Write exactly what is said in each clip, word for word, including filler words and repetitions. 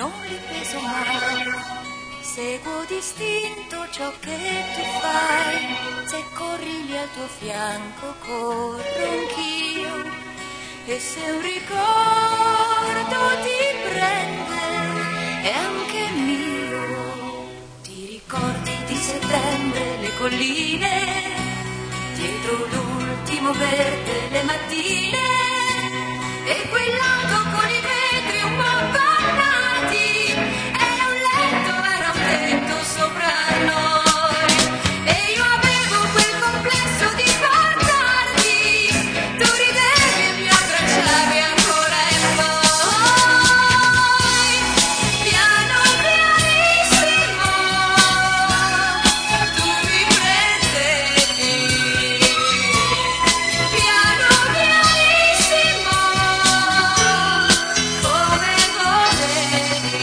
non li peso mai. Seguo d'istinto ciò che tu fai, se corri lì al tuo fianco corro anch'io, e se un ricordo ti prende è anche mio. Ti ricordi di settembre, le colline, dietro l'ultimo verde, le mattine, e quel lago con i vetri un po' bannati, e un letto era un tetto sopra noi, e io avevo quel complesso di guardarti, tu ridevi e mi abbracciavi ancora e poi piano pianissimo tu mi prendevi, piano pianissimo come volevi.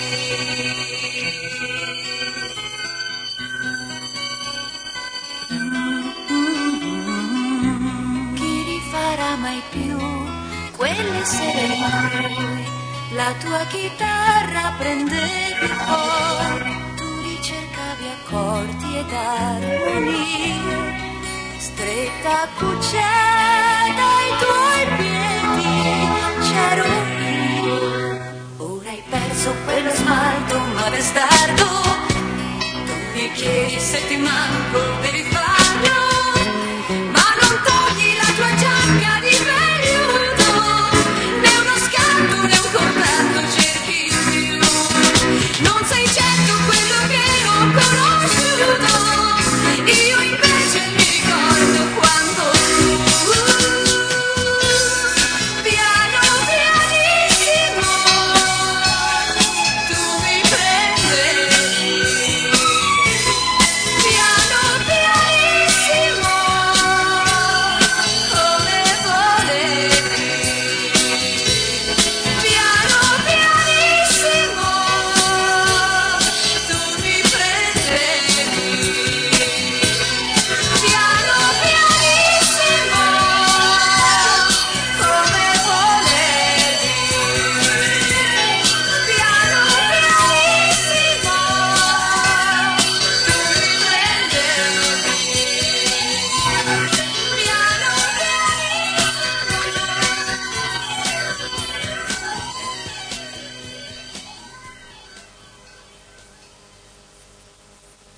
Chi rifarà mai più quelle sere in cui la tua chitarra prendeva poi, tu ricercavi accordi ed armonie, stretta cucciata ai tuoi piedi c'ero io. Ora hai perso quello smalto ma testardo, tu mi chiedi se ti manco, devi fare